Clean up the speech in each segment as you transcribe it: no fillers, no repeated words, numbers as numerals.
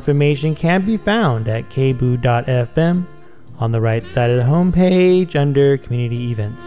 information can be found at kboo.fm on the right side of the homepage under Community Events.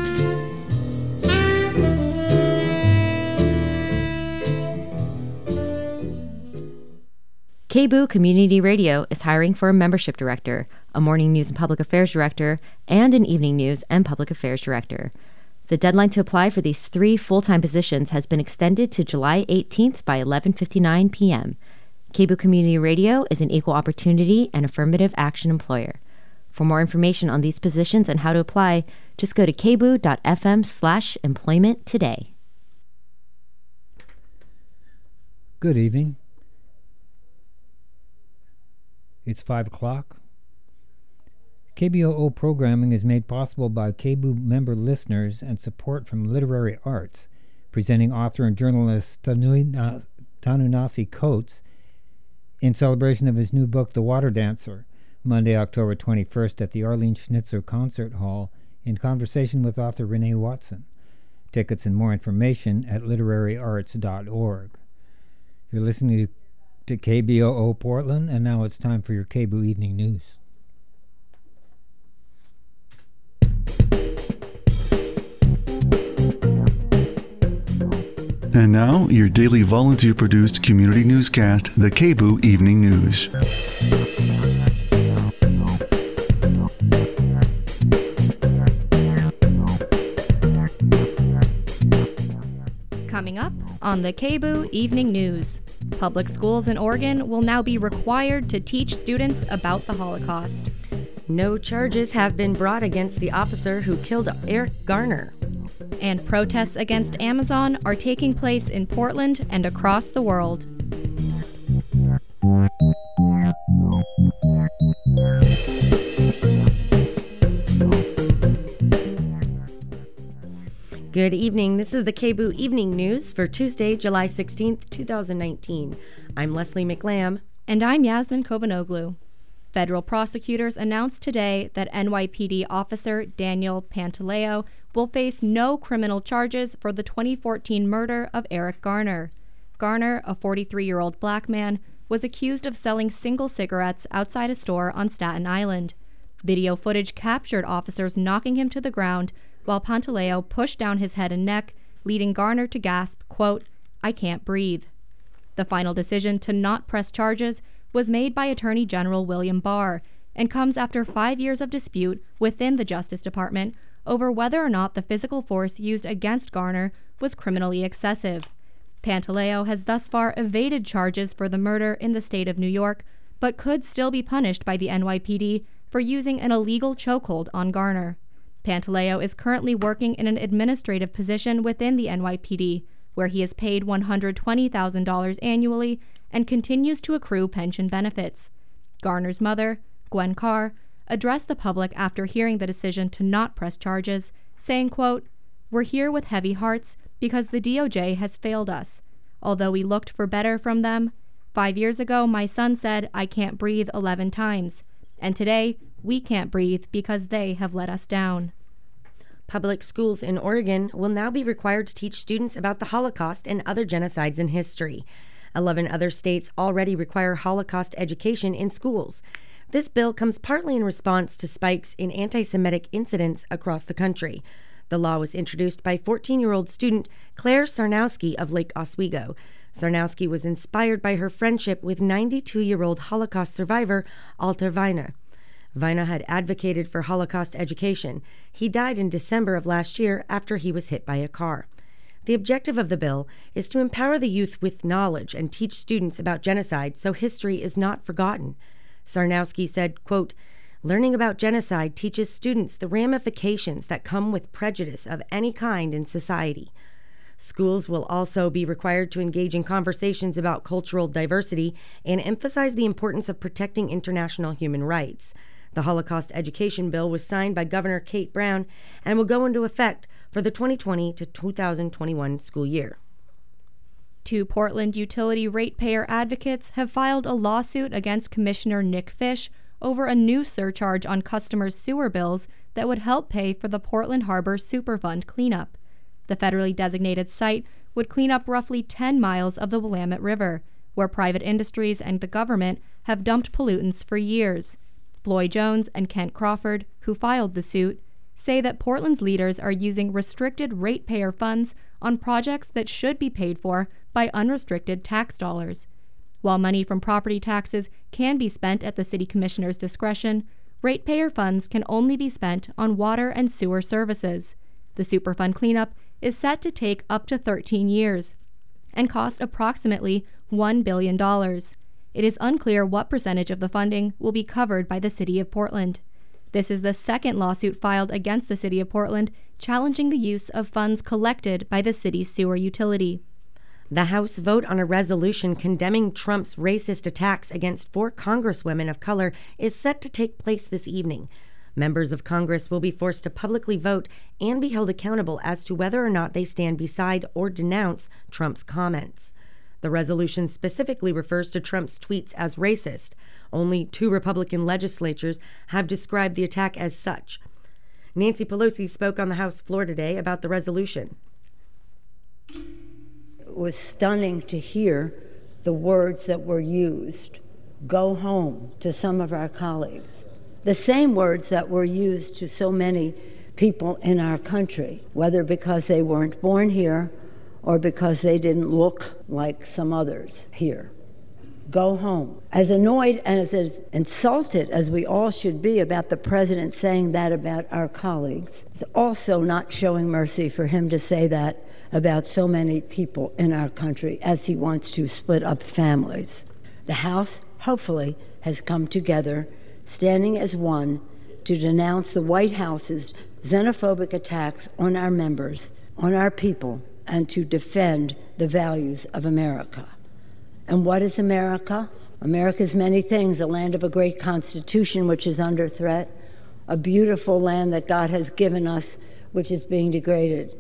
KBOO Community Radio is hiring for a membership director, a morning news and public affairs director, and an evening news and public affairs director. The deadline to apply for these 3 full-time positions has been extended to July 18th by 11:59 p.m. KBOO Community Radio is an equal opportunity and affirmative action employer. For more information on these positions and how to apply, just go to kboo.fm/employment today. Good evening. It's 5 o'clock. KBOO programming is made possible by KBOO member listeners and support from Literary Arts, presenting author and journalist Ta-Nehisi Coates in celebration of his new book, The Water Dancer, Monday, October 21st at the Arlene Schnitzer Concert Hall in conversation with author Renee Watson. Tickets and more information at literaryarts.org. You're listening to KBOO Portland, and now it's time for your KBOO Evening News. And now, your daily volunteer-produced community newscast, the KBOO Evening News. Coming up on the KBOO Evening News, public schools in Oregon will now be required to teach students about the Holocaust. No charges have been brought against the officer who killed Eric Garner. And protests against Amazon are taking place in Portland and across the world. Good evening. This is the KBOO Evening News for Tuesday, July 16th, 2019. I'm Leslie McLam. And I'm Yasmin Kobanoglu. Federal prosecutors announced today that NYPD officer Daniel Pantaleo will face no criminal charges for the 2014 murder of Eric Garner. Garner, a 43-year-old black man, was accused of selling single cigarettes outside a store on Staten Island. Video footage captured officers knocking him to the ground while Pantaleo pushed down his head and neck, leading Garner to gasp, quote, "I can't breathe." The final decision to not press charges was made by Attorney General William Barr and comes after 5 years of dispute within the Justice Department over whether or not the physical force used against Garner was criminally excessive. Pantaleo has thus far evaded charges for the murder in the state of New York, but could still be punished by the NYPD for using an illegal chokehold on Garner. Pantaleo is currently working in an administrative position within the NYPD, where he is paid $120,000 annually and continues to accrue pension benefits. Garner's mother, Gwen Carr, addressed the public after hearing the decision to not press charges, saying, quote, "We're here with heavy hearts because the DOJ has failed us. Although we looked for better from them, 5 years ago my son said I can't breathe 11 times, and today we can't breathe because they have let us down." Public schools in Oregon will now be required to teach students about the Holocaust and other genocides in history. 11 other states already require Holocaust education in schools. This bill comes partly in response to spikes in anti-Semitic incidents across the country. The law was introduced by 14-year-old student Claire Sarnowski of Lake Oswego. Sarnowski was inspired by her friendship with 92-year-old Holocaust survivor Alter Weiner. Weiner had advocated for Holocaust education. He died in December of last year after he was hit by a car. The objective of the bill is to empower the youth with knowledge and teach students about genocide so history is not forgotten. Sarnowski said, quote, "Learning about genocide teaches students the ramifications that come with prejudice of any kind in society." Schools will also be required to engage in conversations about cultural diversity and emphasize the importance of protecting international human rights. The Holocaust Education Bill was signed by Governor Kate Brown and will go into effect for the 2020 to 2021 school year. 2 Portland utility ratepayer advocates have filed a lawsuit against Commissioner Nick Fish over a new surcharge on customers' sewer bills that would help pay for the Portland Harbor Superfund cleanup. The federally designated site would clean up roughly 10 miles of the Willamette River, where private industries and the government have dumped pollutants for years. Floyd Jones and Kent Crawford, who filed the suit, say that Portland's leaders are using restricted ratepayer funds on projects that should be paid for by unrestricted tax dollars. While money from property taxes can be spent at the city commissioner's discretion, ratepayer funds can only be spent on water and sewer services. The Superfund cleanup is set to take up to 13 years and cost approximately $1 billion. It is unclear what percentage of the funding will be covered by the City of Portland. This is the second lawsuit filed against the City of Portland, challenging the use of funds collected by the city's sewer utility. The House vote on a resolution condemning Trump's racist attacks against 4 congresswomen of color is set to take place this evening. Members of Congress will be forced to publicly vote and be held accountable as to whether or not they stand beside or denounce Trump's comments. The resolution specifically refers to Trump's tweets as racist. Only 2 Republican legislatures have described the attack as such. Nancy Pelosi spoke on the House floor today about the resolution. It was stunning to hear the words that were used. Go home to some of our colleagues. The same words that were used to so many people in our country, whether because they weren't born here or because they didn't look like some others here. Go home. As annoyed and as insulted as we all should be about the president saying that about our colleagues, it's also not showing mercy for him to say that about so many people in our country as he wants to split up families. The House, hopefully, has come together, standing as one, to denounce the White House's xenophobic attacks on our members, on our people, and to defend the values of America. And what is America? America is many things: a land of a great constitution which is under threat, a beautiful land that God has given us which is being degraded,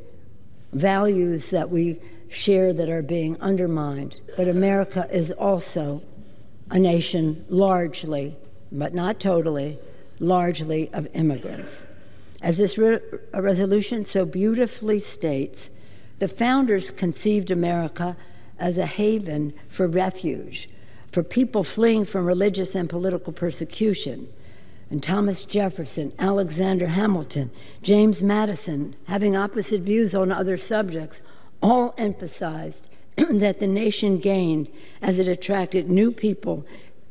values that we share that are being undermined. But America is also a nation largely, but not totally, largely of immigrants. As this resolution so beautifully states, the founders conceived America as a haven for refuge, for people fleeing from religious and political persecution. And Thomas Jefferson, Alexander Hamilton, James Madison, having opposite views on other subjects, all emphasized that the nation gained as it attracted new people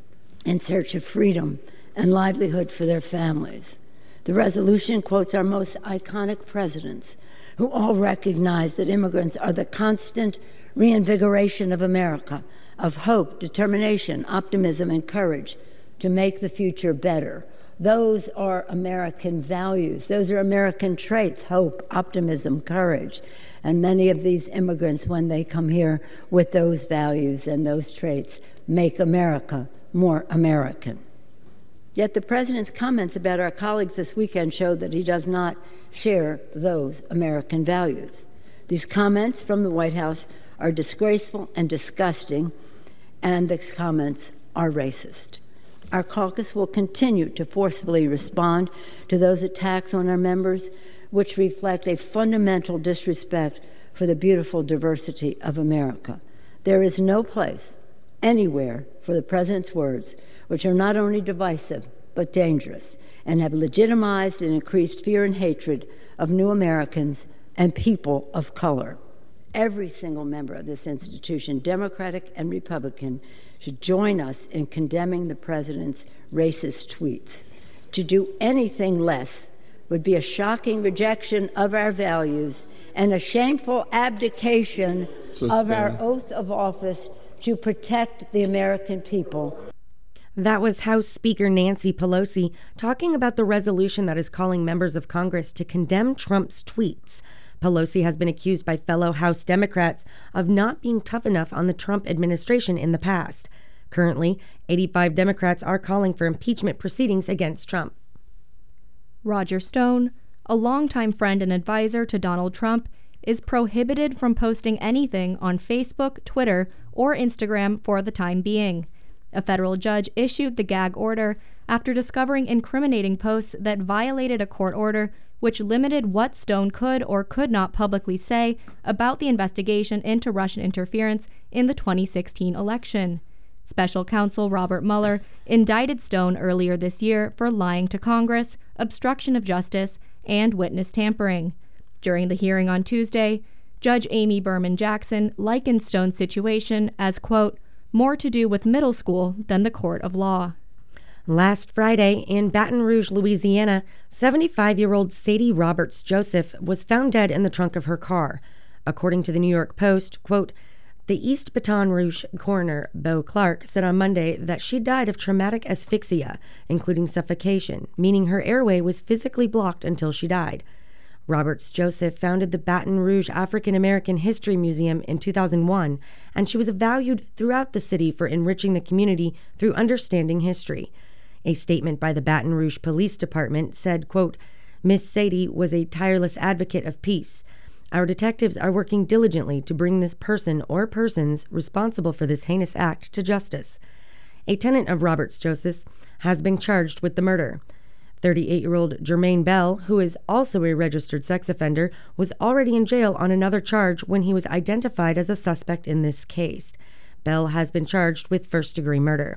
in search of freedom and livelihood for their families. The resolution quotes our most iconic presidents, who all recognize that immigrants are the constant reinvigoration of America, of hope, determination, optimism, and courage to make the future better. Those are American values. Those are American traits: hope, optimism, courage. And many of these immigrants, when they come here with those values and those traits, make America more American. Yet the president's comments about our colleagues this weekend show that he does not share those American values. These comments from the White House are disgraceful and disgusting, and the comments are racist. Our caucus will continue to forcefully respond to those attacks on our members, which reflect a fundamental disrespect for the beautiful diversity of America. There is no place anywhere for the president's words, which are not only divisive but dangerous, and have legitimized and increased fear and hatred of new Americans and people of color. Every single member of this institution, Democratic and Republican, should join us in condemning the president's racist tweets. To do anything less would be a shocking rejection of our values and a shameful abdication of our oath of office to protect the American people. That was House Speaker Nancy Pelosi talking about the resolution that is calling members of Congress to condemn Trump's tweets. Pelosi has been accused by fellow House Democrats of not being tough enough on the Trump administration in the past. Currently, 85 Democrats are calling for impeachment proceedings against Trump. Roger Stone, a longtime friend and advisor to Donald Trump, is prohibited from posting anything on Facebook, Twitter, or Instagram for the time being. A federal judge issued the gag order after discovering incriminating posts that violated a court order which limited what Stone could or could not publicly say about the investigation into Russian interference in the 2016 election. Special counsel Robert Mueller indicted Stone earlier this year for lying to Congress, obstruction of justice, and witness tampering. During the hearing on Tuesday, Judge Amy Berman Jackson likened Stone's situation as, quote, more to do with middle school than the court of law. Last Friday, in Baton Rouge, Louisiana, 75-year-old Sadie Roberts Joseph was found dead in the trunk of her car. According to the New York Post, quote, the East Baton Rouge coroner, Bo Clark, said on Monday that she died of traumatic asphyxia, including suffocation, meaning her airway was physically blocked until she died. Roberts Joseph founded the Baton Rouge African American History Museum in 2001, and she was valued throughout the city for enriching the community through understanding history. A statement by the Baton Rouge Police Department said, quote, Miss Sadie was a tireless advocate of peace. Our detectives are working diligently to bring this person or persons responsible for this heinous act to justice. A tenant of Roberts Joseph has been charged with the murder. 38-year-old Jermaine Bell, who is also a registered sex offender, was already in jail on another charge when he was identified as a suspect in this case. Bell has been charged with first-degree murder.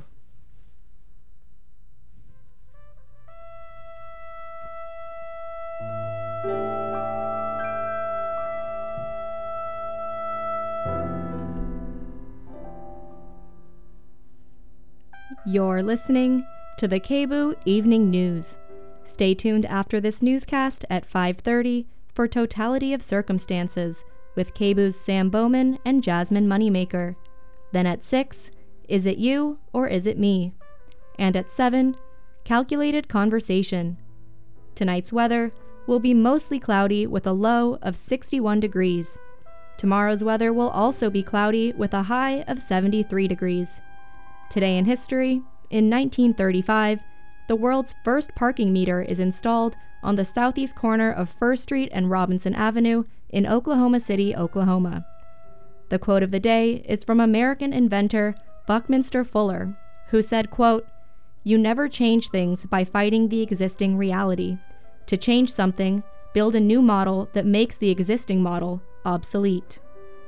You're listening to the KBOO Evening News. Stay tuned after this newscast at 5:30 for Totality of Circumstances with KBOO's Sam Bowman and Jasmine Moneymaker. Then at 6, Is It You or Is It Me? And at 7, Calculated Conversation. Tonight's weather will be mostly cloudy with a low of 61 degrees. Tomorrow's weather will also be cloudy with a high of 73 degrees. Today in history, in 1935, the world's first parking meter is installed on the southeast corner of First Street and Robinson Avenue in Oklahoma City, Oklahoma. The quote of the day is from American inventor Buckminster Fuller, who said, quote, "You never change things by fighting the existing reality. To change something, build a new model that makes the existing model obsolete."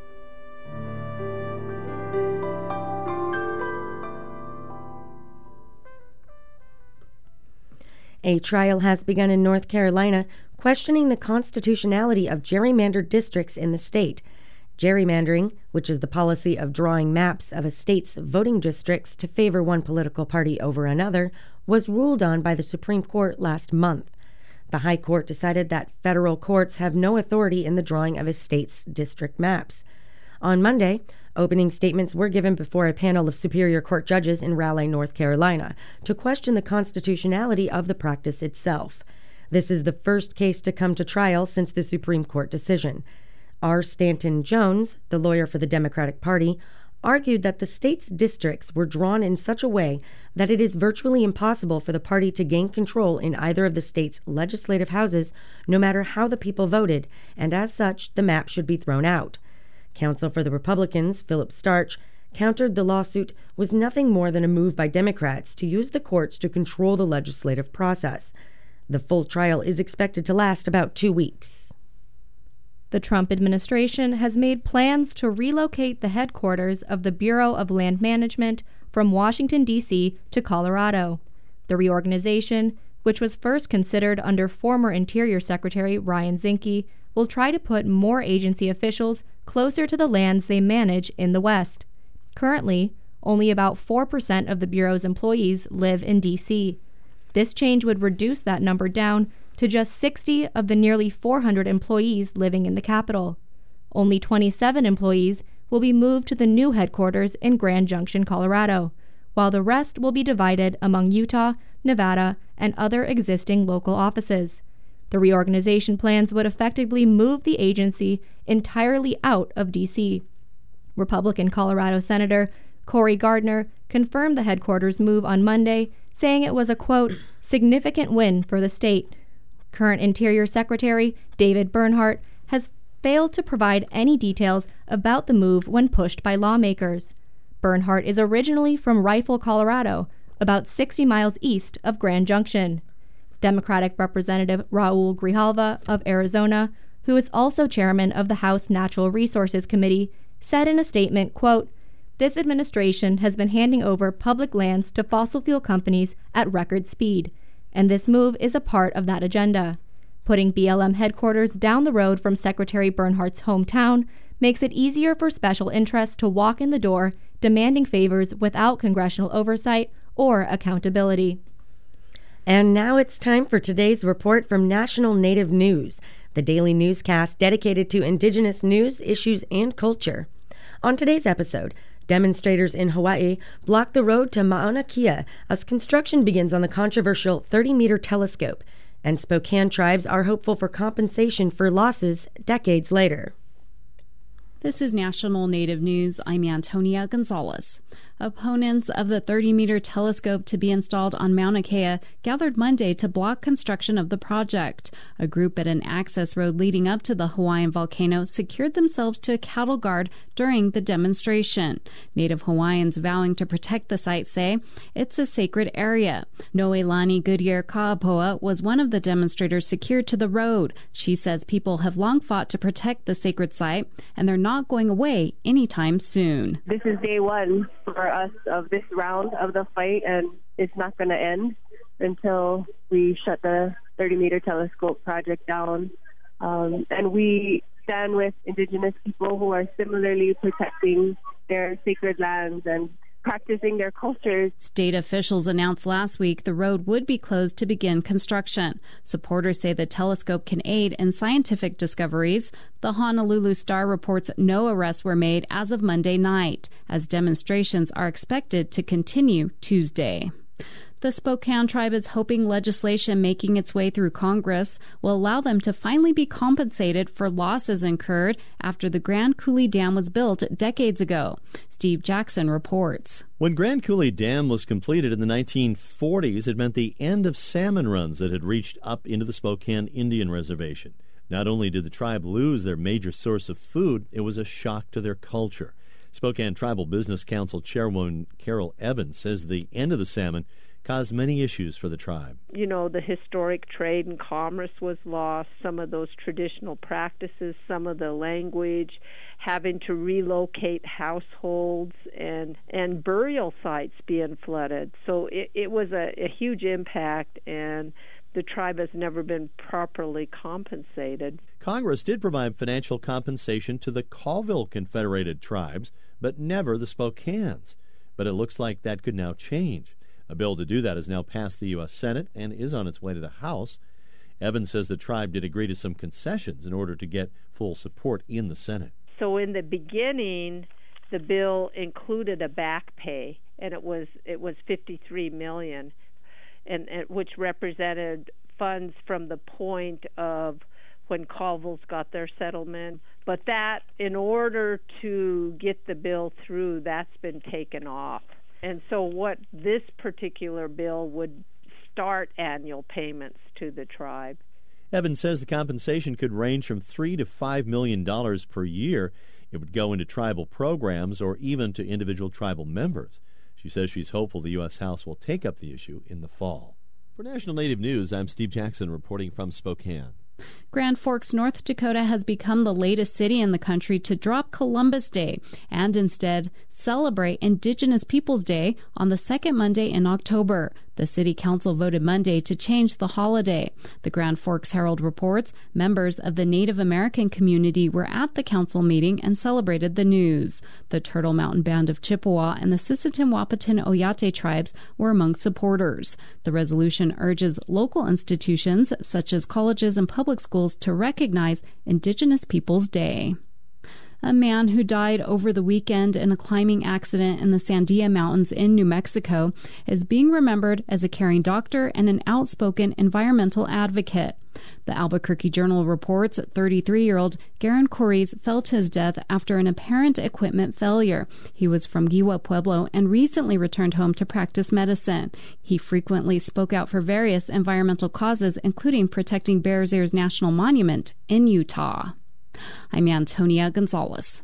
A trial has begun in North Carolina questioning the constitutionality of gerrymandered districts in the state. Gerrymandering, which is the policy of drawing maps of a state's voting districts to favor one political party over another, was ruled on by the Supreme Court last month. The High Court decided that federal courts have no authority in the drawing of a state's district maps. On Monday, opening statements were given before a panel of Superior Court judges in Raleigh, North Carolina, to question the constitutionality of the practice itself. This is the first case to come to trial since the Supreme Court decision. R. Stanton Jones, the lawyer for the Democratic Party, argued that the state's districts were drawn in such a way that it is virtually impossible for the party to gain control in either of the state's legislative houses, no matter how the people voted, and as such, the map should be thrown out. Counsel for the Republicans, Philip Starch, countered the lawsuit was nothing more than a move by Democrats to use the courts to control the legislative process. The full trial is expected to last about 2 weeks. The Trump administration has made plans to relocate the headquarters of the Bureau of Land Management from Washington, D.C. to Colorado. The reorganization, which was first considered under former Interior Secretary Ryan Zinke, will try to put more agency officials closer to the lands they manage in the West. Currently, only about 4% of the Bureau's employees live in D.C. This change would reduce that number down to just 60 of the nearly 400 employees living in the capital. Only 27 employees will be moved to the new headquarters in Grand Junction, Colorado, while the rest will be divided among Utah, Nevada, and other existing local offices. The reorganization plans would effectively move the agency entirely out of D.C. Republican Colorado Senator Cory Gardner confirmed the headquarters move on Monday, saying it was a, quote, significant win for the state. Current Interior Secretary David Bernhardt has failed to provide any details about the move when pushed by lawmakers. Bernhardt is originally from Rifle, Colorado, about 60 miles east of Grand Junction. Democratic Representative Raul Grijalva of Arizona, who is also chairman of the House Natural Resources Committee, said in a statement, quote, this administration has been handing over public lands to fossil fuel companies at record speed, and this move is a part of that agenda. Putting BLM headquarters down the road from Secretary Bernhardt's hometown makes it easier for special interests to walk in the door, demanding favors without congressional oversight or accountability. And now it's time for today's report from National Native News, the daily newscast dedicated to Indigenous news, issues, and culture. On today's episode, demonstrators in Hawaii block the road to Mauna Kea as construction begins on the controversial 30-meter telescope, and Spokane tribes are hopeful for compensation for losses decades later. This is National Native News. I'm Antonia Gonzalez. Opponents of the 30-meter telescope to be installed on Mauna Kea gathered Monday to block construction of the project. A group at an access road leading up to the Hawaiian volcano secured themselves to a cattle guard during the demonstration. Native Hawaiians vowing to protect the site say it's a sacred area. Noelani Goodyear Kaapoa was one of the demonstrators secured to the road. She says people have long fought to protect the sacred site, and they're not going away anytime soon. This is day one for us of this round of the fight, and it's not going to end until we shut the 30-meter telescope project down. And we stand with Indigenous people who are similarly protecting their sacred lands and practicing their cultures. State officials announced last week the road would be closed to begin construction. Supporters say the telescope can aid in scientific discoveries. The Honolulu Star reports no arrests were made as of Monday night, as demonstrations are expected to continue Tuesday. The Spokane tribe is hoping legislation making its way through Congress will allow them to finally be compensated for losses incurred after the Grand Coulee Dam was built decades ago. Steve Jackson reports. When Grand Coulee Dam was completed in the 1940s, it meant the end of salmon runs that had reached up into the Spokane Indian Reservation. Not only did the tribe lose their major source of food, it was a shock to their culture. Spokane Tribal Business Council Chairwoman Carol Evans says the end of the salmon caused many issues for the tribe. You know, the historic trade and commerce was lost, some of those traditional practices, some of the language, having to relocate households and burial sites being flooded. So it was a huge impact, and the tribe has never been properly compensated. Congress did provide financial compensation to the Colville Confederated Tribes, but never the Spokanes. But it looks like that could now change. A bill to do that has now passed the U.S. Senate and is on its way to the House. Evans says the tribe did agree to some concessions in order to get full support in the Senate. So in the beginning, the bill included a back pay, and it was $53 million, and which represented funds from the point of when Colville's got their settlement. But that, in order to get the bill through, that's been taken off. And so what this particular bill would start annual payments to the tribe. Evans says the compensation could range from $3 to $5 million per year. It would go into tribal programs or even to individual tribal members. She says she's hopeful the U.S. House will take up the issue in the fall. For National Native News, I'm Steve Jackson reporting from Spokane. Grand Forks, North Dakota has become the latest city in the country to drop Columbus Day and instead celebrate Indigenous Peoples Day on the second Monday in October. The city council voted Monday to change the holiday. The Grand Forks Herald reports members of the Native American community were at the council meeting and celebrated the news. The Turtle Mountain Band of Chippewa and the Sisseton Wahpeton Oyate tribes were among supporters. The resolution urges local institutions such as colleges and public schools to recognize Indigenous Peoples Day. A man who died over the weekend in a climbing accident in the Sandia Mountains in New Mexico is being remembered as a caring doctor and an outspoken environmental advocate. The Albuquerque Journal reports 33-year-old Garen Corries fell to his death after an apparent equipment failure. He was from Giwa Pueblo and recently returned home to practice medicine. He frequently spoke out for various environmental causes, including protecting Bears Ears National Monument in Utah. I'm Antonia Gonzalez.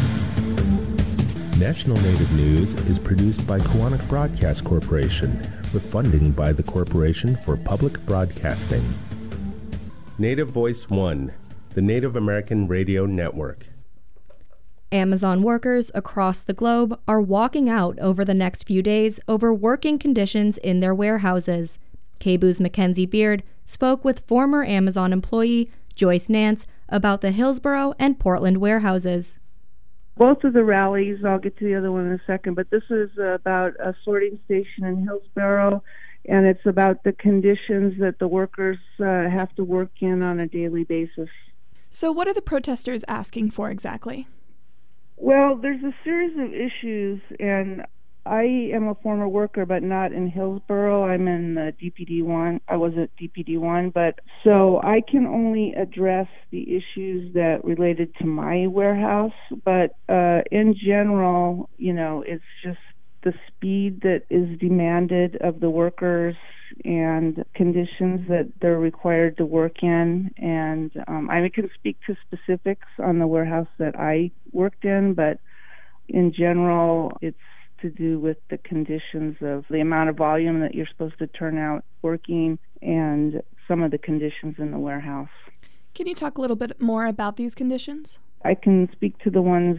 National Native News is produced by Koahnic Broadcast Corporation with funding by the Corporation for Public Broadcasting. Native Voice One, the Native American Radio Network. Amazon workers across the globe are walking out over the next few days over working conditions in their warehouses. KBOO's Mackenzie Beard spoke with former Amazon employee Joyce Nance about the Hillsborough and Portland warehouses. Both of the rallies, I'll get to the other one in a second, but this is about a sorting station in Hillsborough, and it's about the conditions that the workers have to work in on a daily basis. So what are the protesters asking for exactly? Well, there's a series of issues, and I am a former worker, but not in Hillsborough. I'm in DPD1. I was at DPD1, but so I can only address the issues that related to my warehouse. But in general, it's just the speed that is demanded of the workers and conditions that they're required to work in. And I can speak to specifics on the warehouse that I worked in, but in general, it's to do with the conditions of the amount of volume that you're supposed to turn out working and some of the conditions in the warehouse. Can you talk a little bit more about these conditions? I can speak to the ones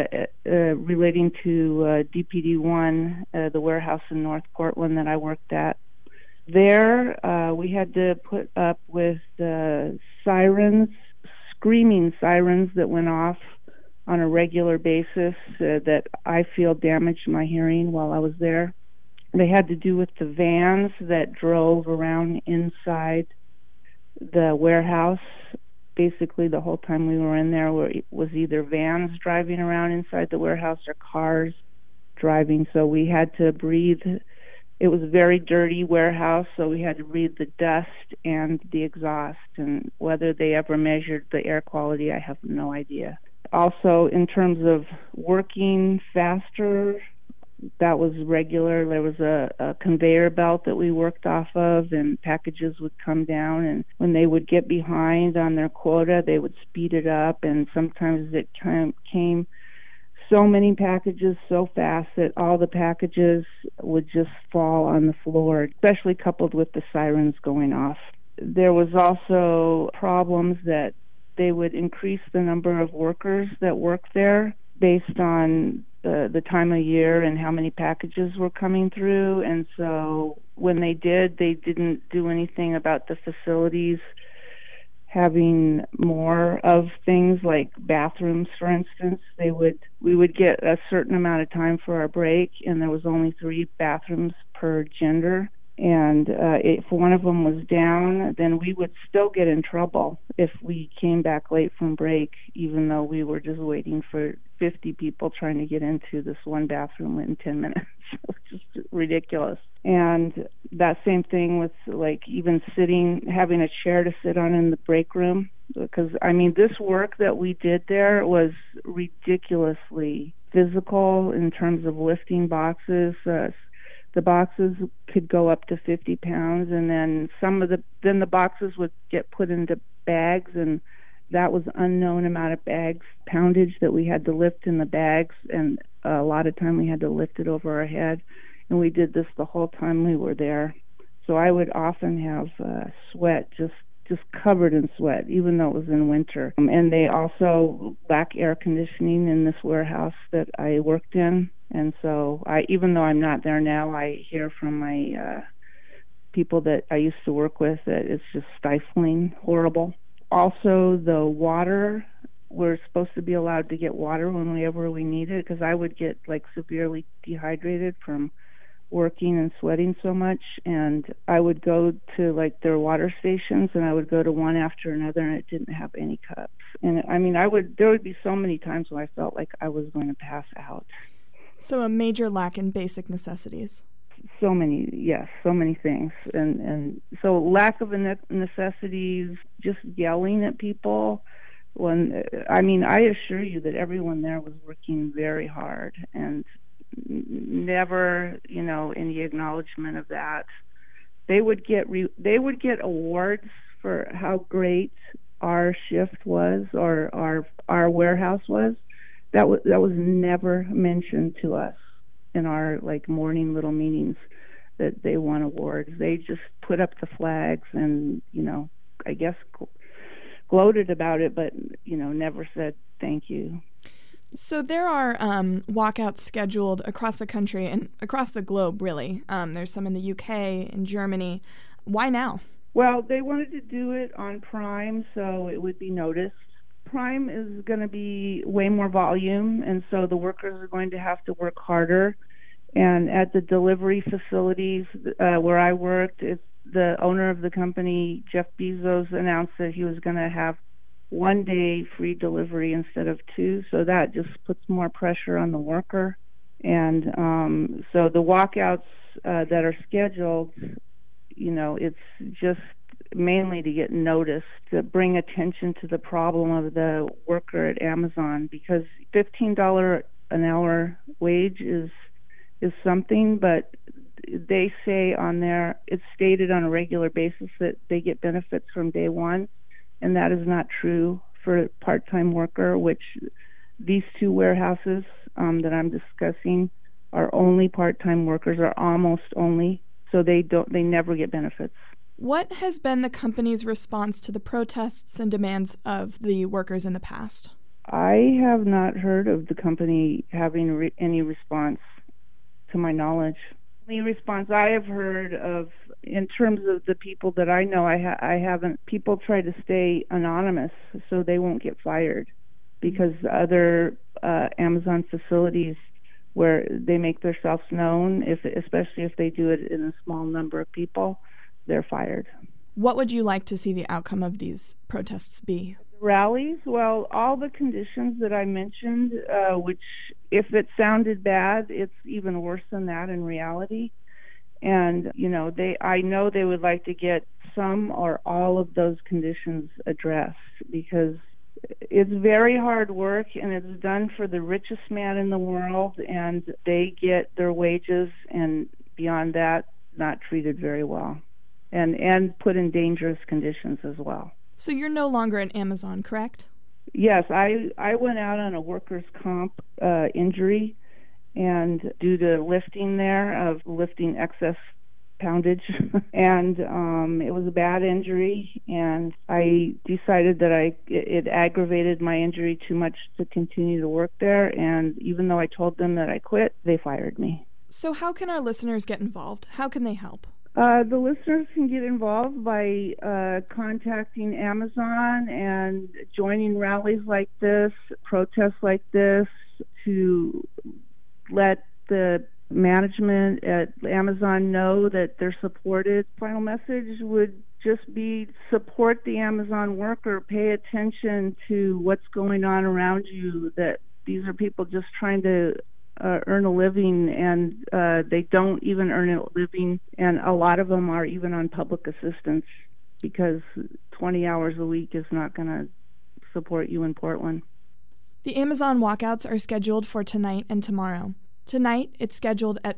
relating to DPD1, the warehouse in North Portland that I worked at. There, we had to put up with sirens, screaming sirens that went off on a regular basis that I feel damaged my hearing while I was there. They had to do with the vans that drove around inside the warehouse. Basically, the whole time we were in there was either vans driving around inside the warehouse or cars driving. So we had to breathe. It was a very dirty warehouse, so we had to breathe the dust and the exhaust. And whether they ever measured the air quality, I have no idea. Also, in terms of working faster, that was regular. There was a conveyor belt that we worked off of, and packages would come down, and when they would get behind on their quota, they would speed it up, and sometimes it came so many packages so fast that all the packages would just fall on the floor, especially coupled with the sirens going off. There was also problems that they would increase the number of workers that worked there based on the time of year and how many packages were coming through. And so when they didn't do anything about the facilities having more of things like bathrooms, for instance. We would get a certain amount of time for our break, and there was only 3 bathrooms per gender. And if one of them was down, then we would still get in trouble if we came back late from break, even though we were just waiting for 50 people trying to get into this one bathroom in 10 minutes. It was just ridiculous. And that same thing with even having a chair to sit on in the break room. Because, this work that we did there was ridiculously physical in terms of lifting boxes. The boxes could go up to 50 pounds, and then then the boxes would get put into bags, and that was unknown amount of poundage that we had to lift in the bags, and a lot of time we had to lift it over our head, and we did this the whole time we were there. So I would often have sweat, just covered in sweat, even though it was in winter. And they also lack air conditioning in this warehouse that I worked in. And so even though I'm not there now, I hear from my people that I used to work with that it's just stifling, horrible. Also, the water, we're supposed to be allowed to get water whenever we need it, because I would get severely dehydrated from working and sweating so much, and I would go to their water stations, and I would go to one after another, and it didn't have any cups. And there would be so many times when I felt like I was going to pass out. So a major lack in basic necessities. So many things. And so lack of necessities, just yelling at people. I assure you that everyone there was working very hard, and never, any acknowledgement of that. They would get awards for how great our shift was or our warehouse was. That was never mentioned to us in our morning little meetings that they won awards. They just put up the flags and I guess gloated about it, but never said thank you. So there are walkouts scheduled across the country and across the globe, really. There's some in the UK and Germany. Why now? Well, they wanted to do it on Prime so it would be noticed. Prime is going to be way more volume, and so the workers are going to have to work harder. And at the delivery facilities where I worked, the owner of the company, Jeff Bezos, announced that he was going to have 1 day free delivery instead of 2, so that just puts more pressure on the worker. And so the walkouts that are scheduled, it's just mainly to get noticed, to bring attention to the problem of the worker at Amazon, because $15 an hour wage is something, but they say on there, it's stated on a regular basis that they get benefits from day one, and that is not true for a part-time worker, which these 2 warehouses that I'm discussing are only part-time workers, or almost only, so they never get benefits. What has been the company's response to the protests and demands of the workers in the past? I have not heard of the company having any response, to my knowledge. The response I have heard of, in terms of the people that I know, I haven't. People try to stay anonymous so they won't get fired, because other Amazon facilities where they make themselves known, especially if they do it in a small number of people, they're fired. What would you like to see the outcome of these protests be? Rallies, well, all the conditions that I mentioned, which if it sounded bad, it's even worse than that in reality. And, I know they would like to get some or all of those conditions addressed, because it's very hard work and it's done for the richest man in the world, and they get their wages, and beyond that, not treated very well, and put in dangerous conditions as well. So you're no longer at Amazon, correct? Yes, I went out on a workers' comp injury, and due to lifting excess poundage, and it was a bad injury, and I decided that it aggravated my injury too much to continue to work there, and even though I told them that I quit, they fired me. So how can our listeners get involved? How can they help? The listeners can get involved by contacting Amazon and joining rallies like this, protests like this, to let the management at Amazon know that they're supported. Final message would just be support the Amazon worker, pay attention to what's going on around you, that these are people just trying to earn a living, and they don't even earn a living, and a lot of them are even on public assistance, because 20 hours a week is not going to support you in Portland. The Amazon walkouts are scheduled for tonight and tomorrow. Tonight, it's scheduled at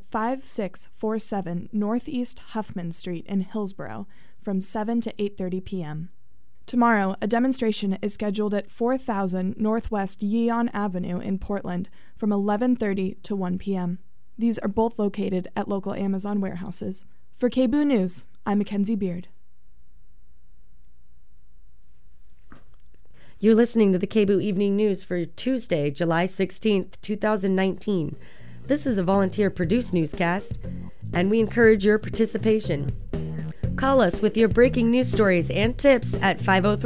5647 Northeast Huffman Street in Hillsborough from 7 to 8:30 p.m. Tomorrow, a demonstration is scheduled at 4000 Northwest Yeon Avenue in Portland from 11:30 to 1 p.m. These are both located at local Amazon warehouses. For KBOO News, I'm Mackenzie Beard. You're listening to the KBOO Evening News for Tuesday, July 16th, 2019. This is a volunteer-produced newscast, and we encourage your participation. Call us with your breaking news stories and tips at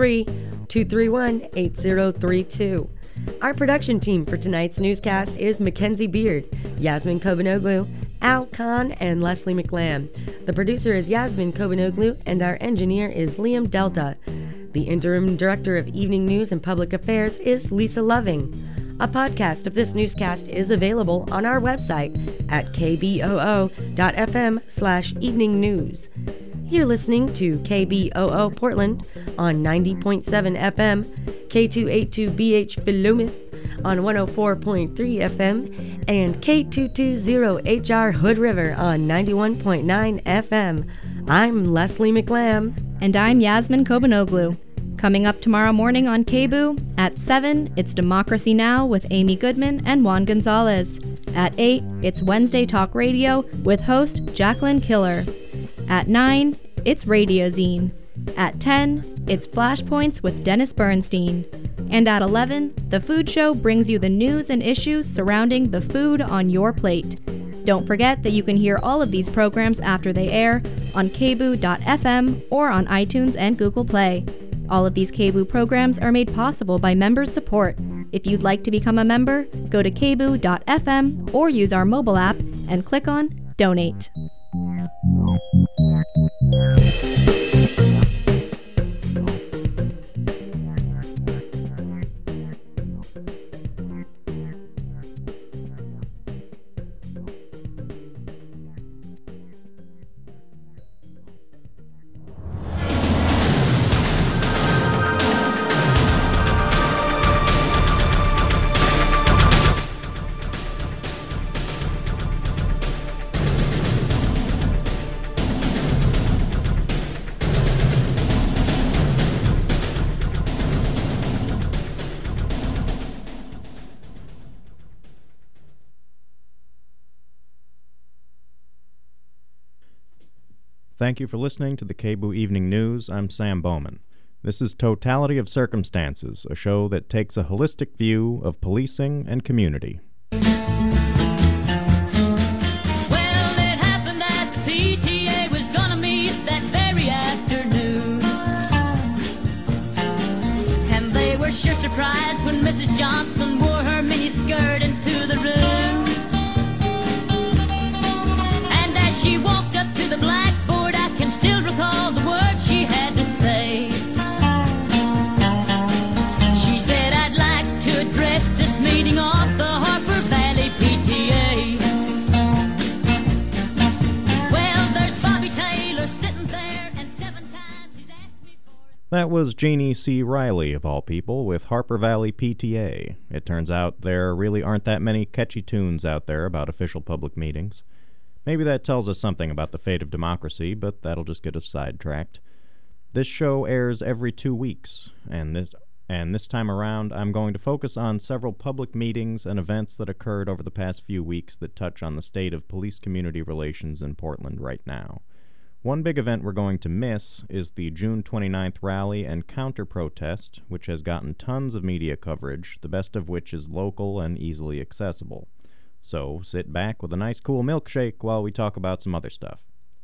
503-231-8032. Our production team for tonight's newscast is Mackenzie Beard, Yasmin Kobanoglu, Al Khan, and Leslie McLam. The producer is Yasmin Kobanoglu, and our engineer is Liam Delta. The interim director of Evening News and Public Affairs is Lisa Loving. A podcast of this newscast is available on our website at kboo.fm/evening news. You're listening to KBOO Portland on 90.7 FM, K282BH Philomath on 104.3 FM, and K220HR Hood River on 91.9 FM. I'm Leslie McLam. And I'm Yasmin Kobanoglu. Coming up tomorrow morning on KBOO, at 7, it's Democracy Now! With Amy Goodman and Juan Gonzalez. At 8, it's Wednesday Talk Radio with host Jacqueline Killer. At 9, it's Radio Zine. At 10, it's Flashpoints with Dennis Bernstein. And at 11, The Food Show brings you the news and issues surrounding the food on your plate. Don't forget that you can hear all of these programs after they air on kboo.fm or on iTunes and Google Play. All of these KBOO programs are made possible by members' support. If you'd like to become a member, go to kboo.fm or use our mobile app and click on Donate. Thank you for listening to the KBOO Evening News. I'm Sam Bowman. This is Totality of Circumstances, a show that takes a holistic view of policing and community. Well, it happened that the PTA was gonna meet that very afternoon. And they were sure surprised when Mrs. Johnson wore her miniskirt into the room. And as she walked up to the blackboard, I can still recall the words she had to say. She said, I'd like to address this meeting of the Harper Valley PTA. Well, there's Bobby Taylor sitting there, and 7 times he's asked me for it. That was Jeannie C. Riley, of all people, with Harper Valley PTA. It turns out there really aren't that many catchy tunes out there about official public meetings. Maybe that tells us something about the fate of democracy, but that'll just get us sidetracked. This show airs every 2 weeks, and this time around I'm going to focus on several public meetings and events that occurred over the past few weeks that touch on the state of police-community relations in Portland right now. One big event we're going to miss is the June 29th rally and counter-protest, which has gotten tons of media coverage, the best of which is local and easily accessible. So sit back with a nice cool milkshake while we talk about some other stuff.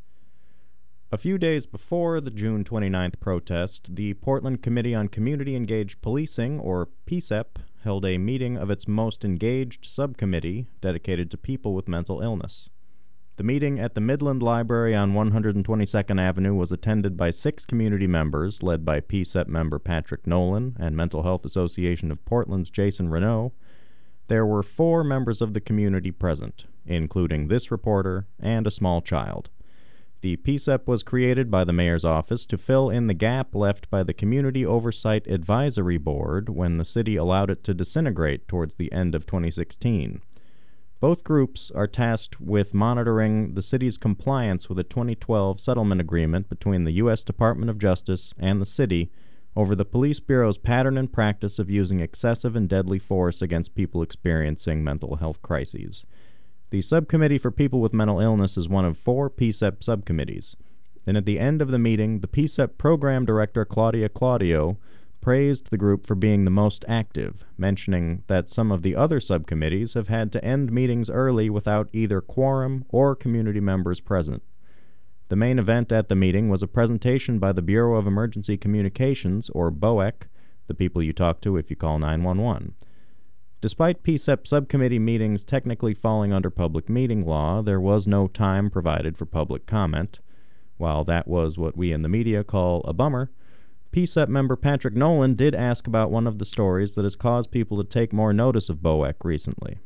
A few days before the June 29th protest, the Portland Committee on Community Engaged Policing, or PCEP, held a meeting of its most engaged subcommittee dedicated to people with mental illness. The meeting at the Midland Library on 122nd Avenue was attended by 6 community members, led by PCEP member Patrick Nolan and Mental Health Association of Portland's Jason Renaud. There were 4 members of the community present, including this reporter and a small child. The PCEP was created by the mayor's office to fill in the gap left by the Community Oversight Advisory Board when the city allowed it to disintegrate towards the end of 2016. Both groups are tasked with monitoring the city's compliance with a 2012 settlement agreement between the U.S. Department of Justice and the city over the Police Bureau's pattern and practice of using excessive and deadly force against people experiencing mental health crises. The Subcommittee for People with Mental Illness is one of 4 PCEP subcommittees. And at the end of the meeting, the PCEP Program Director Claudia Claudio praised the group for being the most active, mentioning that some of the other subcommittees have had to end meetings early without either quorum or community members present. The main event at the meeting was a presentation by the Bureau of Emergency Communications, or BOEC, the people you talk to if you call 911. Despite PCEP subcommittee meetings technically falling under public meeting law, there was no time provided for public comment. While that was what we in the media call a bummer, PCEP member Patrick Nolan did ask about one of the stories that has caused people to take more notice of BOEC recently.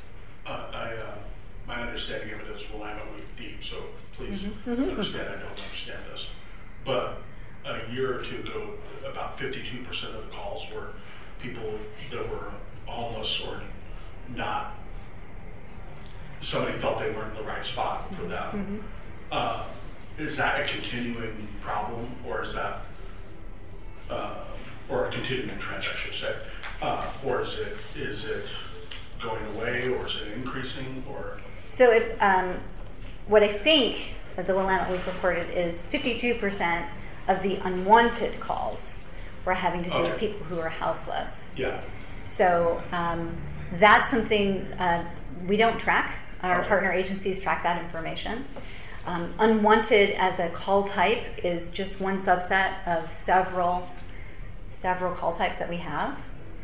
My understanding of it is, well, I'm a week deep, so please understand I don't understand this. But a year or two ago, about 52% of the calls were people that were homeless or not. Somebody felt they weren't in the right spot for them. Is that a continuing problem, or is that, or a continuing trend, I should say, or is it going away, or is it increasing, or? So what I think that the Willamette Week reported is 52% of the unwanted calls we're having to do Okay. with people who are houseless. Yeah. So that's something we don't track. Our Okay. partner agencies track that information. Unwanted as a call type is just one subset of several call types that we have.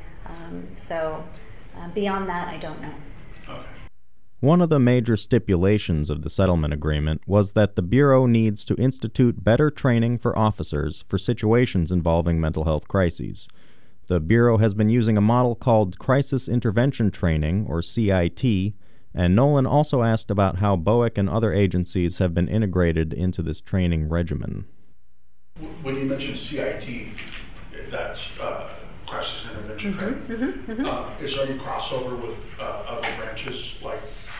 Beyond that, I don't know. One of the major stipulations of the settlement agreement was that the Bureau needs to institute better training for officers for situations involving mental health crises. The Bureau has been using a model called Crisis Intervention Training, or CIT, and Nolan also asked about how BOIC and other agencies have been integrated into this training regimen. When you mentioned CIT, that's Crisis Intervention Training. Is there any crossover with other branches, like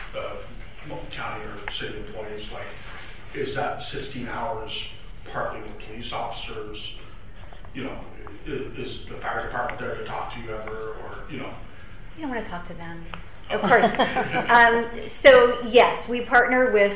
county or city employees? Like, is that 16 hours partly with police officers? You know, is the fire department there to talk to you ever, or, you know? You don't want to talk to them, of course. So yes, we partner with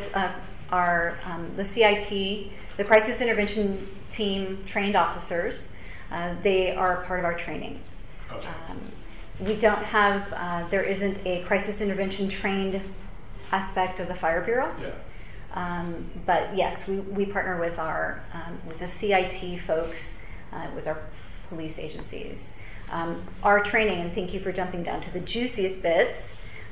the CIT, the Crisis Intervention Team trained officers. They are part of our training. Okay. We don't have, there isn't a crisis intervention trained aspect of the Fire Bureau. Yeah. But yes, we partner with with the CIT folks, with our police agencies. Our training, and thank you for jumping down to the juiciest bits,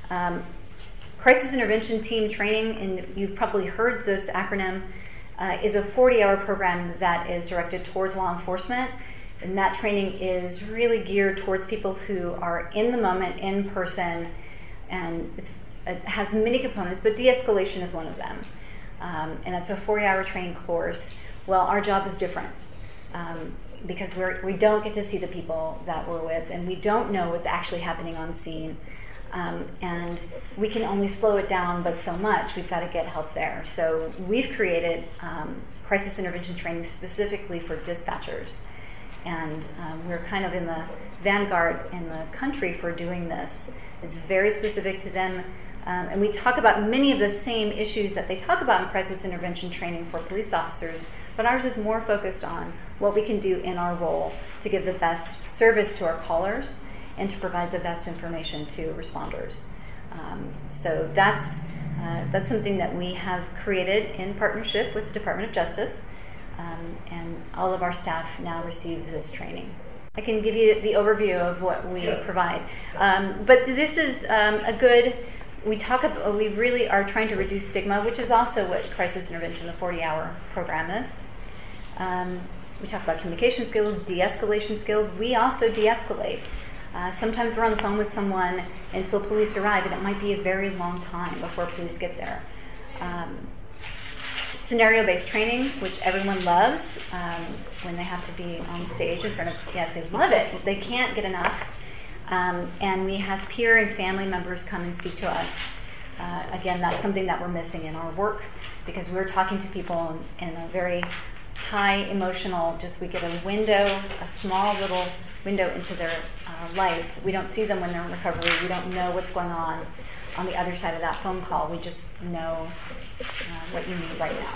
Crisis Intervention Team training, and you've probably heard this acronym, is a 40-hour program that is directed towards law enforcement. And that training is really geared towards people who are in the moment, in person, and it has many components, but de-escalation is one of them. And it's a 40-hour training course. Well, our job is different because we don't get to see the people that we're with, and we don't know what's actually happening on scene. And we can only slow it down, but so much. We've got to get help there. So we've created crisis intervention training specifically for dispatchers. And we're kind of in the vanguard in the country for doing this. It's very specific to them. And we talk about many of the same issues that they talk about in crisis intervention training for police officers, but ours is more focused on what we can do in our role to give the best service to our callers and to provide the best information to responders. So that's something that we have created in partnership with the Department of Justice. And all of our staff now receive this training. I can give you the overview of what we provide. But this is a good, we really are trying to reduce stigma, which is also what crisis intervention, the 40-hour program is. We talk about communication skills, de-escalation skills. We also de-escalate. Sometimes we're on the phone with someone until police arrive, and it might be a very long time before police get there. Scenario-based training, which everyone loves, when they have to be on stage in front of, they love it. They can't get enough. And we have peer and family members come and speak to us. Again, that's something that we're missing in our work, because we're talking to people in a very high emotional, we get a small little window into their life. We don't see them when they're in recovery. We don't know what's going on the other side of that phone call. We just know what you need right now.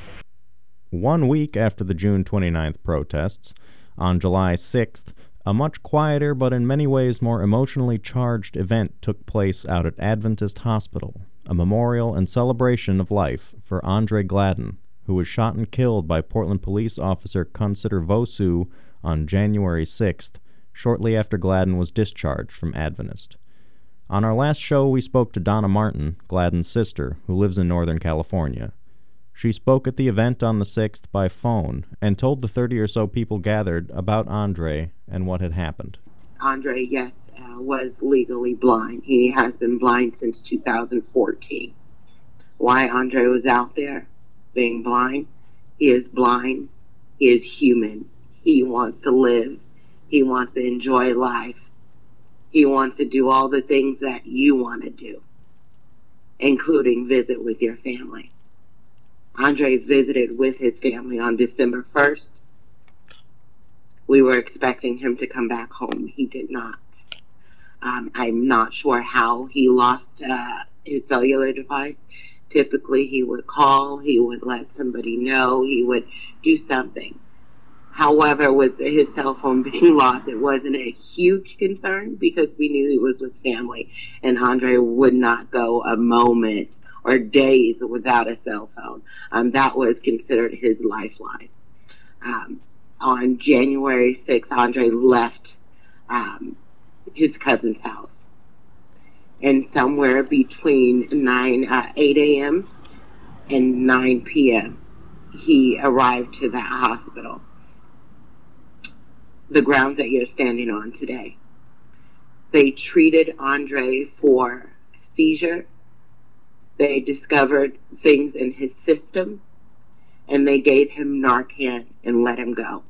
1 week after the June 29th protests, on July 6th, a much quieter but in many ways more emotionally charged event took place out at Adventist Hospital, a memorial and celebration of life for Andre Gladden, who was shot and killed by Portland police officer Consider Vosu on January 6th, shortly after Gladden was discharged from Adventist. On our last show, we spoke to Donna Martin, Gladden's sister, who lives in Northern California. She spoke at the event on the 6th by phone and told the 30 or so people gathered about Andre and what had happened. Andre, yes, was legally blind. He has been blind since 2014. Why Andre was out there being blind? He is blind. He is human. He wants to live. He wants to enjoy life. He wants to do all the things that you want to do, including visit with your family. Andre visited with his family on December 1st. We were expecting him to come back home. He did not. I'm not sure how he lost his cellular device. Typically, he would call, he would let somebody know, he would do something. However, with his cell phone being lost, it wasn't a huge concern because we knew he was with family, and Andre would not go a moment or days without a cell phone. That was considered his lifeline. On January 6th, Andre left his cousin's house. And somewhere between 8 a.m. and 9 p.m., he arrived to that hospital. The grounds that you're standing on today. They treated Andre for seizure. They discovered things in his system, and they gave him Narcan and let him go.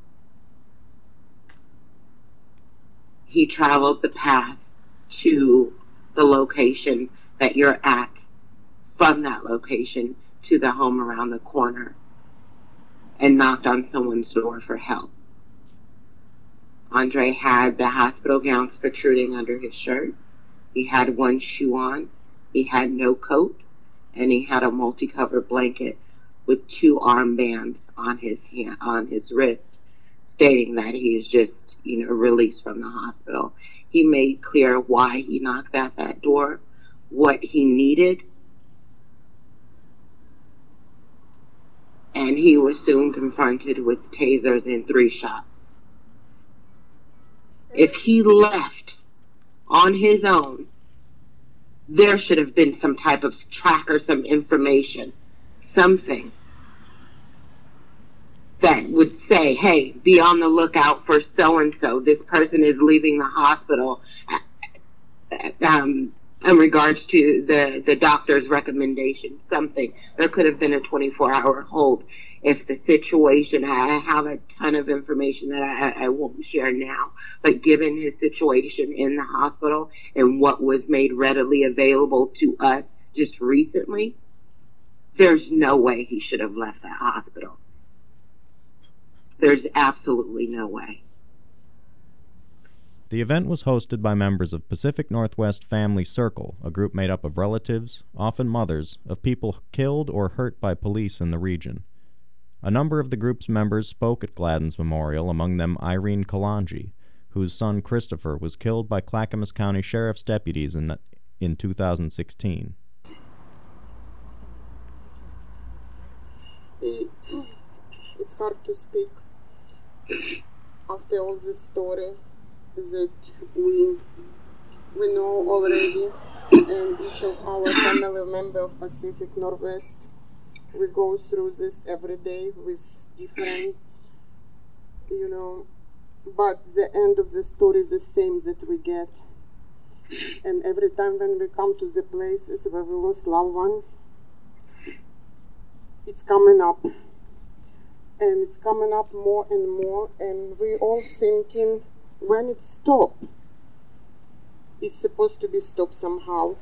He traveled the path to the location that you're at, from that location to the home around the corner, and knocked on someone's door for help. Andre had the hospital gowns protruding under his shirt. He had one shoe on. He had no coat, and he had a multicolored blanket with 2 armbands on his wrist, stating that he is just, released from the hospital. He made clear why he knocked at that door, what he needed, and he was soon confronted with tasers and 3 shots. If he left on his own, there should have been some type of tracker, some information, something that would say, hey, be on the lookout for so-and-so. This person is leaving the hospital in regards to the doctor's recommendation, something. There could have been a 24-hour hold. If the situation, I have a ton of information that I won't share now, but given his situation in the hospital and what was made readily available to us just recently, there's no way he should have left that hospital. There's absolutely no way. The event was hosted by members of Pacific Northwest Family Circle, a group made up of relatives, often mothers, of people killed or hurt by police in the region. A number of the group's members spoke at Gladden's memorial, among them Irene Kalanji, whose son Christopher was killed by Clackamas County Sheriff's deputies in 2016. It's hard to speak after all this story that we know already, and each of our family members of Pacific Northwest, we go through this every day with different, but the end of the story is the same that we get. And every time when we come to the places where we lost loved one, it's coming up. And it's coming up more and more, and we all thinking, when it stops, it's supposed to be stopped somehow.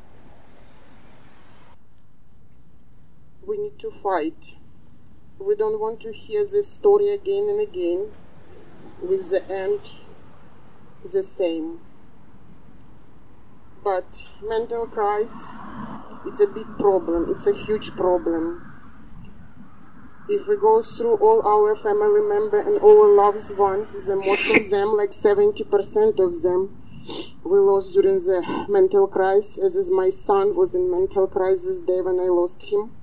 We need to fight. We don't want to hear this story again and again, with the end the same. But mental crisis, it's a big problem, it's a huge problem. If we go through all our family members and our loved ones, most of them, like 70% of them, we lost during the mental crisis, as my son was in mental crisis day when I lost him.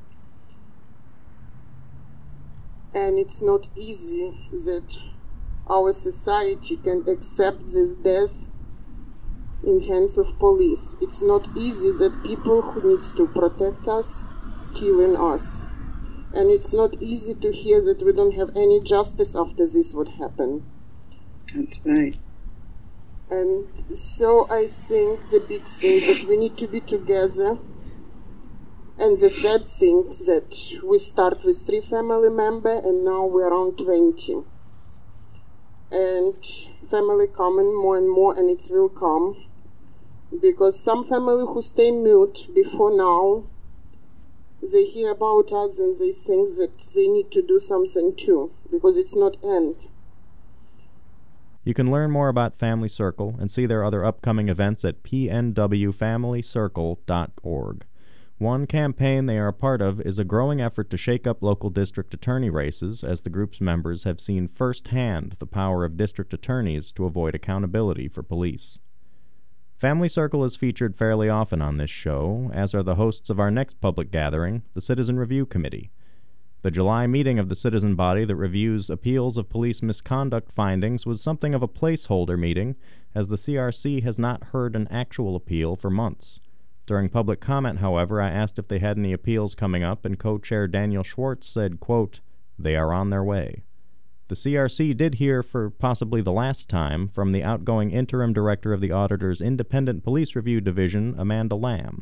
And it's not easy that our society can accept this death in hands of police. It's not easy that people who needs to protect us, killing us. And it's not easy to hear that we don't have any justice after this would happen. That's right. And so I think the big thing that we need to be together. And the sad thing that we start with 3 family members and now we're around 20. And family coming more and more, and it will come. Because some family who stay mute before now, they hear about us and they think that they need to do something too, because it's not end. You can learn more about Family Circle and see their other upcoming events at pnwfamilycircle.org. One campaign they are a part of is a growing effort to shake up local district attorney races, as the group's members have seen firsthand the power of district attorneys to avoid accountability for police. Family Circle is featured fairly often on this show, as are the hosts of our next public gathering, the Citizen Review Committee. The July meeting of the citizen body that reviews appeals of police misconduct findings was something of a placeholder meeting, as the CRC has not heard an actual appeal for months. During public comment, however, I asked if they had any appeals coming up, and co-chair Daniel Schwartz said, quote, "They are on their way." The CRC did hear for possibly the last time from the outgoing interim director of the Auditor's Independent Police Review Division, Amanda Lamb.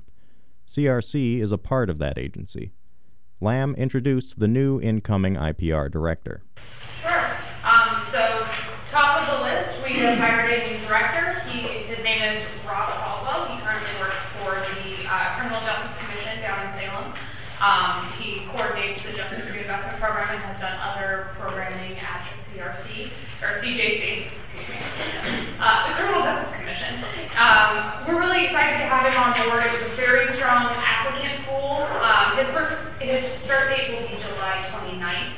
CRC is a part of that agency. Lamb introduced the new incoming IPR director. Sure. So, top of the list, we have hired a new director. His name is Ross Caldwell. He currently works for the Criminal Justice Commission down in Salem. He coordinates the Justice Reinvestment Program and has done other programming at the CRC, or CJC, excuse me, the Criminal Justice Commission. We're really excited to have him on board. It was a very strong applicant pool. His start date will be July 29th.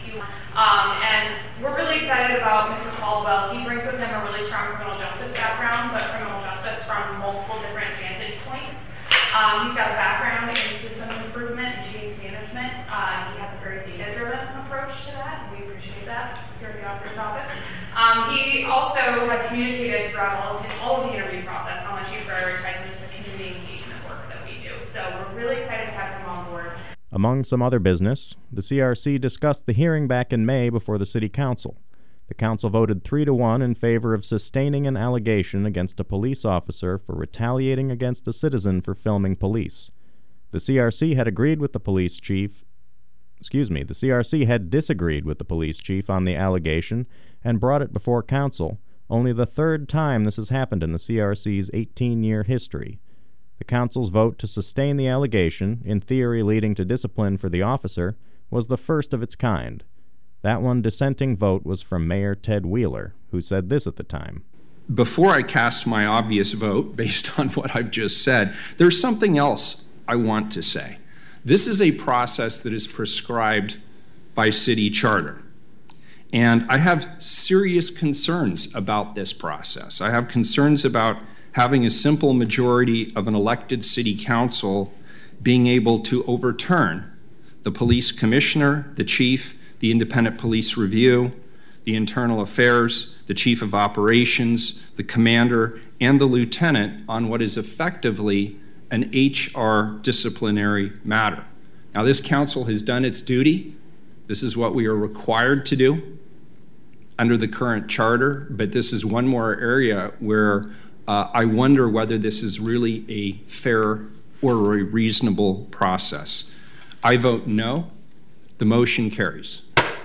And we're really excited about Mr. Caldwell. He brings with him a really strong criminal justice background, but criminal justice from multiple different vantage points. He's got a background in system improvement and change management. He has a very data-driven approach to that, and we appreciate that here at the Auditor's Office. He also has communicated throughout all of the interview process how much he prioritizes the community engagement work that we do. So we're really excited to have him on board. Among some other business, the CRC discussed the hearing back in May before the City Council. The Council voted 3-1 in favor of sustaining an allegation against a police officer for retaliating against a citizen for filming police. The CRC had agreed with the police chief. The CRC had disagreed with the police chief on the allegation and brought it before Council, only the third time this has happened in the CRC's 18-year history. The Council's vote to sustain the allegation, in theory leading to discipline for the officer, was the first of its kind. That one dissenting vote was from Mayor Ted Wheeler, who said this at the time. Before I cast my obvious vote, based on what I've just said, there's something else I want to say. This is a process that is prescribed by city charter. And I have serious concerns about this process. I have concerns about having a simple majority of an elected city council being able to overturn the police commissioner, the chief, the independent police review, the internal affairs, the chief of operations, the commander, and the lieutenant on what is effectively an HR disciplinary matter. Now, this council has done its duty. This is what we are required to do under the current charter, but this is one more area where I wonder whether this is really a fair or a reasonable process. I vote no. The motion carries.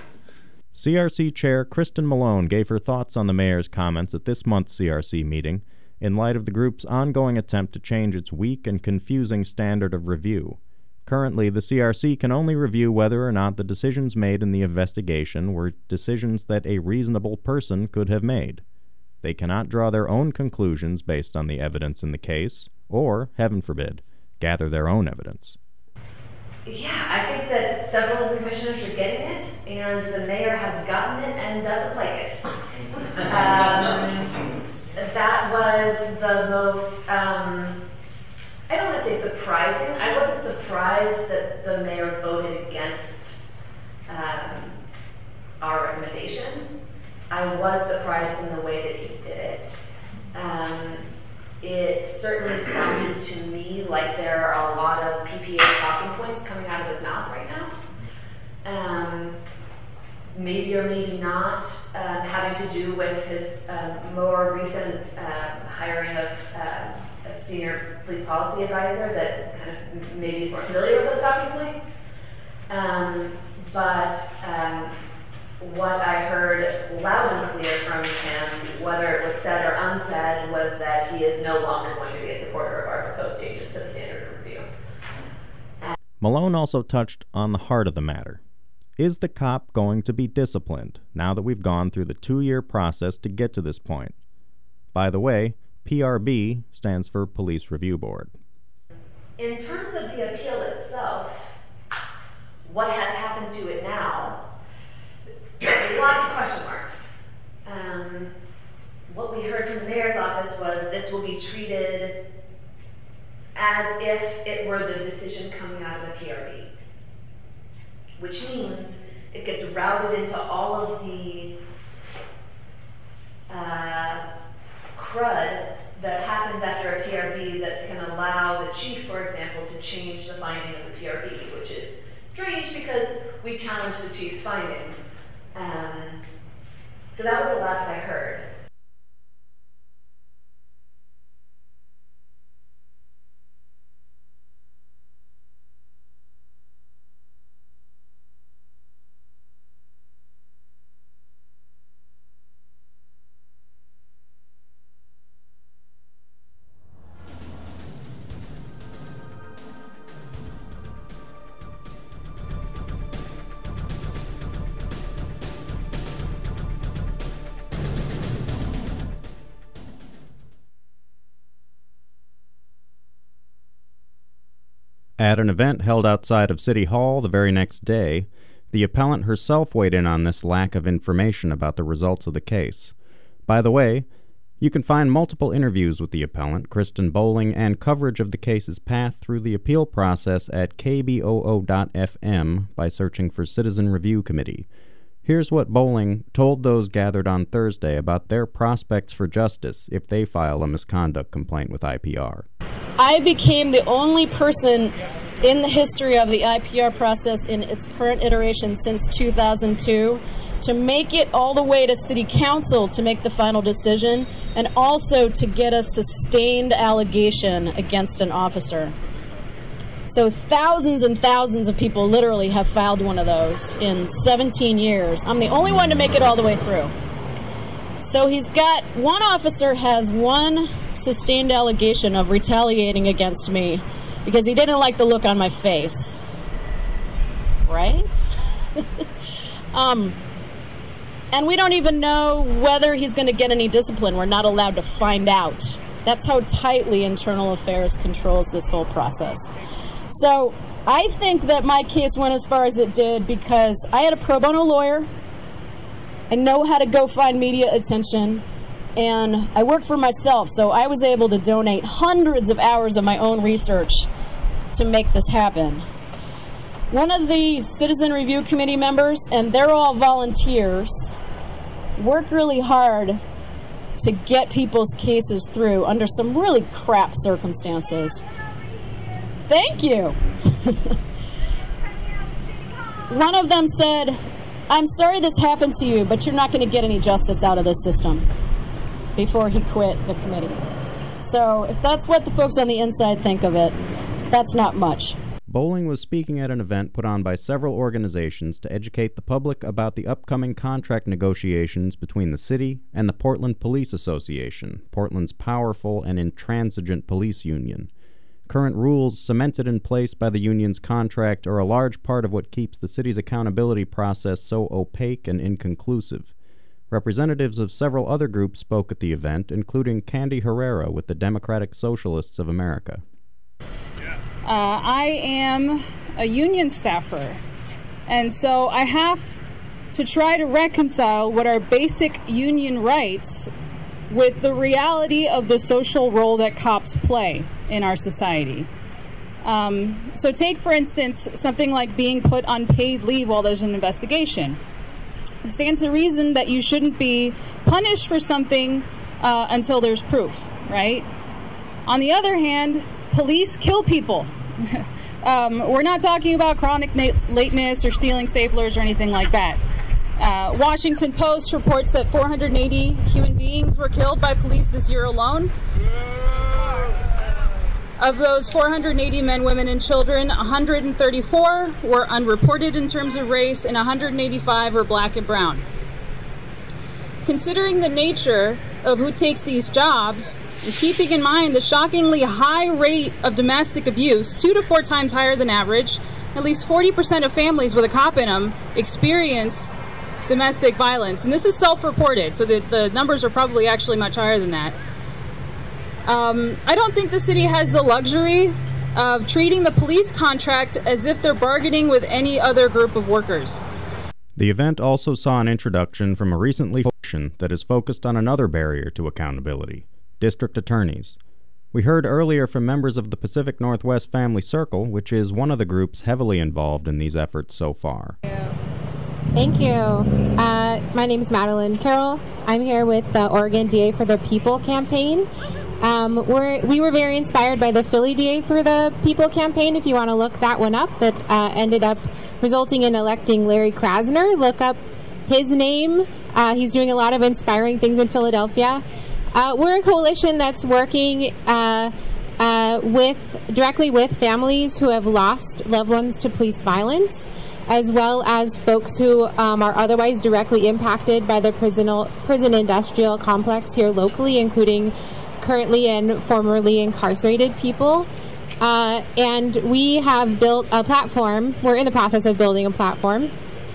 CRC Chair Kristen Malone gave her thoughts on the mayor's comments at this month's CRC meeting in light of the group's ongoing attempt to change its weak and confusing standard of review. Currently, the CRC can only review whether or not the decisions made in the investigation were decisions that a reasonable person could have made. They cannot draw their own conclusions based on the evidence in the case, or, heaven forbid, gather their own evidence. Yeah, I think that several of the commissioners are getting it, and the mayor has gotten it and doesn't like it. That was the most, I don't want to say surprising. I wasn't surprised that the mayor voted against our recommendation. I was surprised in the way that he did it. It certainly sounded to me like there are a lot of PPA talking points coming out of his mouth right now. Maybe or maybe not having to do with his more recent hiring of a senior police policy advisor that kind of maybe is more familiar with those talking points. But what I heard loud and clear from him, whether it was said or unsaid, was that he is no longer going to be a supporter of our proposed changes to the standard of review. Malone also touched on the heart of the matter. Is the cop going to be disciplined now that we've gone through the 2-year process to get to this point? By the way, PRB stands for Police Review Board. In terms of the appeal itself, what has happened to it now? Lots of question marks. What we heard from the mayor's office was this will be treated as if it were the decision coming out of the PRB, which means it gets routed into all of the crud that happens after a PRB that can allow the chief, for example, to change the finding of the PRB, which is strange because we challenged the chief's finding. So that was the last I heard. At an event held outside of City Hall the very next day, the appellant herself weighed in on this lack of information about the results of the case. By the way, you can find multiple interviews with the appellant, Kristen Bowling, and coverage of the case's path through the appeal process at kboo.fm by searching for Citizen Review Committee. Here's what Bowling told those gathered on Thursday about their prospects for justice if they file a misconduct complaint with IPR. I became the only person in the history of the IPR process in its current iteration since 2002 to make it all the way to City Council to make the final decision, and also to get a sustained allegation against an officer. So thousands and thousands of people literally have filed one of those in 17 years. I'm the only one to make it all the way through. So he's got, one officer has one sustained allegation of retaliating against me because he didn't like the look on my face. Right? And we don't even know whether he's going to get any discipline. We're not allowed to find out. That's how tightly Internal Affairs controls this whole process. So I think that my case went as far as it did because I had a pro bono lawyer. I know how to go find media attention, and I work for myself, so I was able to donate hundreds of hours of my own research to make this happen. One of the Citizen Review Committee members, and they're all volunteers, work really hard to get people's cases through under some really crap circumstances. Thank you. One of them said, "I'm sorry this happened to you, but you're not going to get any justice out of this system," before he quit the committee. So if that's what the folks on the inside think of it, that's not much. Bowling was speaking at an event put on by several organizations to educate the public about the upcoming contract negotiations between the city and the Portland Police Association, Portland's powerful and intransigent police union. Current rules cemented in place by the union's contract are a large part of what keeps the city's accountability process so opaque and inconclusive. Representatives of several other groups spoke at the event, including Candy Herrera with the Democratic Socialists of America. I am a union staffer, and so I have to try to reconcile what are basic union rights with the reality of the social role that cops play in our society. So take, for instance, something like being put on paid leave while there's an investigation. It stands to reason that you shouldn't be punished for something until there's proof, right? On the other hand, police kill people. We're not talking about chronic lateness or stealing staplers or anything like that. Washington Post reports that 480 human beings were killed by police this year alone. Of those 480 men, women, and children, 134 were unreported in terms of race, and 185 were black and brown. Considering the nature of who takes these jobs, and keeping in mind the shockingly high rate of domestic abuse, 2 to 4 times higher than average, at least 40% of families with a cop in them experience domestic violence. And this is self-reported, so the numbers are probably actually much higher than that. I don't think the city has the luxury of treating the police contract as if they're bargaining with any other group of workers. The event also saw an introduction from a recently that is focused on another barrier to accountability, district attorneys. We heard earlier from members of the Pacific Northwest Family Circle, which is one of the groups heavily involved in these efforts so far. Thank you. My name is Madeline Carroll. I'm here with the Oregon DA for the People campaign. We were very inspired by the Philly DA for the People campaign. If you want to look that one up, that ended up resulting in electing Larry Krasner. Look up his name. He's doing a lot of inspiring things in Philadelphia. We're a coalition that's working directly with families who have lost loved ones to police violence, as well as folks who are otherwise directly impacted by the prison industrial complex here locally, including currently and formerly incarcerated people. And we have built a platform. We're in the process of building a platform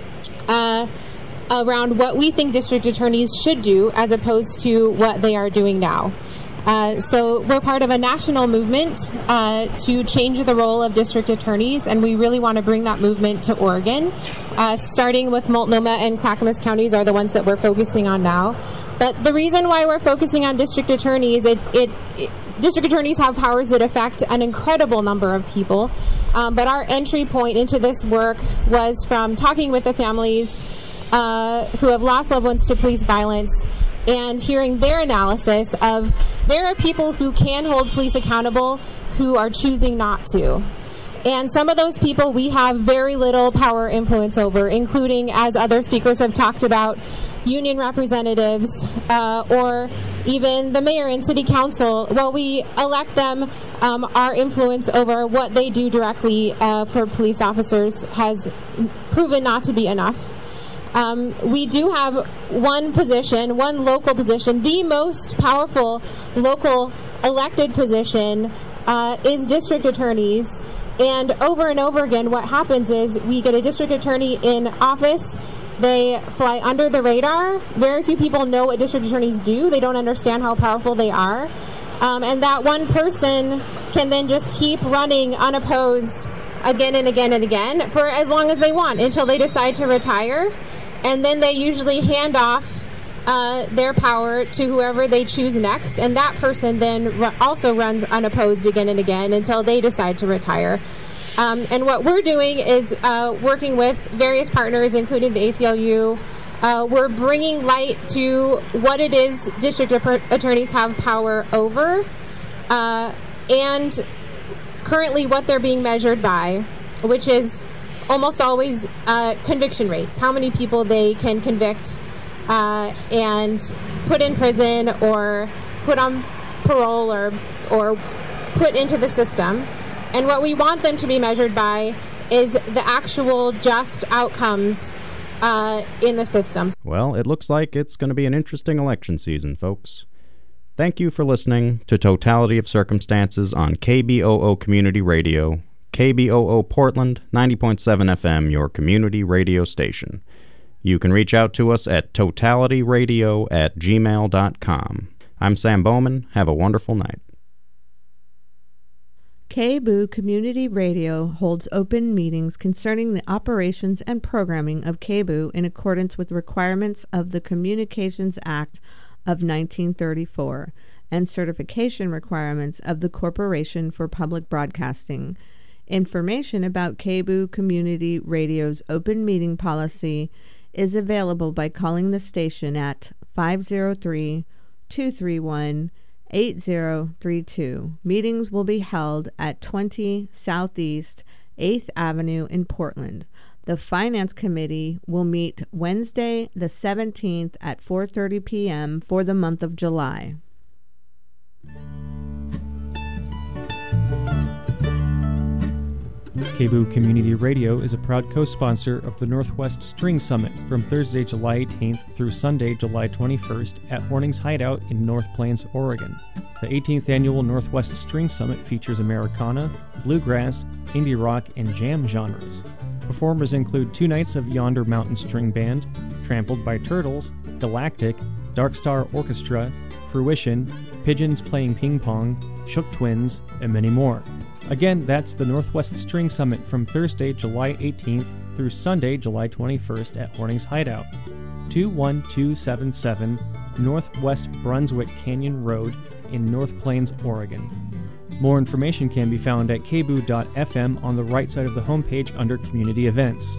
around what we think district attorneys should do as opposed to what they are doing now. So we're part of a national movement to change the role of district attorneys, and we really want to bring that movement to Oregon. Starting with Multnomah and Clackamas counties are the ones that we're focusing on now. But the reason why we're focusing on district attorneys, district attorneys have powers that affect an incredible number of people. But our entry point into this work was from talking with the families who have lost loved ones to police violence and hearing their analysis of there are people who can hold police accountable who are choosing not to. And some of those people we have very little power or influence over, including, as other speakers have talked about, union representatives or even the mayor and city council. While we elect them, our influence over what they do directly for police officers has proven not to be enough. We do have one position, one local position. The most powerful local elected position is district attorneys. And over again, what happens is we get a district attorney in office. They fly under the radar. Very few people know what district attorneys do. They don't understand how powerful they are. And that one person can then just keep running unopposed again and again and again for as long as they want until they decide to retire. And then they usually hand off their power to whoever they choose next. And that person then also runs unopposed again and again until they decide to retire. And what we're doing is working with various partners, including the ACLU. We're bringing light to what it is district attorneys have power over, and currently what they're being measured by, which is almost always conviction rates, how many people they can convict and put in prison or put on parole or put into the system. And what we want them to be measured by is the actual just outcomes in the system. Well, it looks like it's going to be an interesting election season, folks. Thank you for listening to Totality of Circumstances on KBOO Community Radio, KBOO Portland, 90.7 FM, your community radio station. You can reach out to us at totalityradio@gmail.com. I'm Sam Bowman. Have a wonderful night. KBOO Community Radio holds open meetings concerning the operations and programming of KBOO in accordance with requirements of the Communications Act of 1934 and certification requirements of the Corporation for Public Broadcasting. Information about KBOO Community Radio's open meeting policy is available by calling the station at 503-231-8032. Meetings will be held at 20 Southeast 8th Avenue in Portland. The Finance Committee will meet Wednesday the 17th at 4:30 p.m. for the month of July. KBOO Community Radio is a proud co-sponsor of the Northwest String Summit from Thursday, July 18th through Sunday, July 21st at Hornings Hideout in North Plains, Oregon. The 18th annual Northwest String Summit features Americana, bluegrass, indie rock, and jam genres. Performers include 2 nights of Yonder Mountain String Band, Trampled by Turtles, Galactic, Dark Star Orchestra, Fruition, Pigeons Playing Ping Pong, Shook Twins, and many more. Again, that's the Northwest String Summit from Thursday, July 18th through Sunday, July 21st at Hornings Hideout, 21277 Northwest Brunswick Canyon Road in North Plains, Oregon. More information can be found at kboo.fm on the right side of the homepage under Community Events.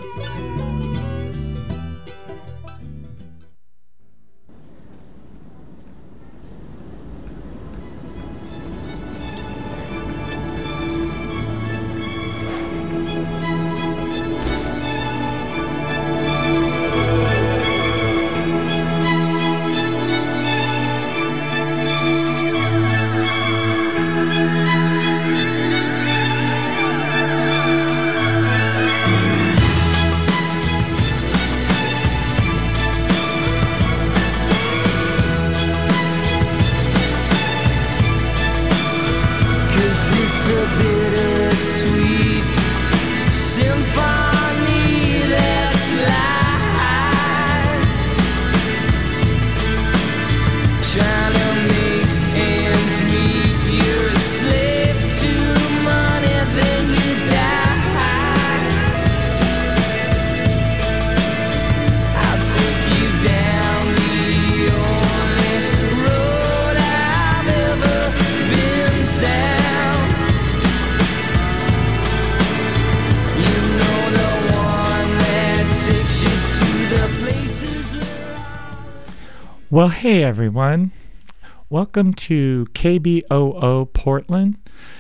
Well, hey everyone. Welcome to KBOO Portland,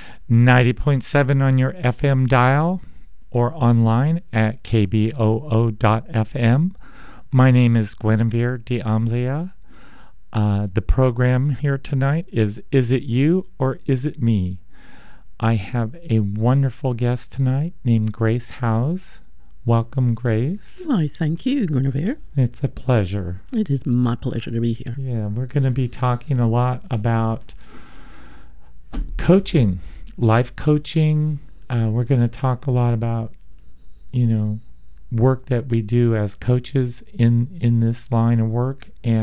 90.7 on your FM dial or online at kboo.fm. My name is Guinevere D'Amlia. The program here tonight is It You or Is It Me? I have a wonderful guest tonight named Grace Howes. Welcome, Grace. Why, thank you, Guinevere. It's a pleasure. It is my pleasure to be here. Yeah, we're going to be talking a lot about coaching, life coaching. We're going to talk a lot about, work that we do as coaches in this line of work. And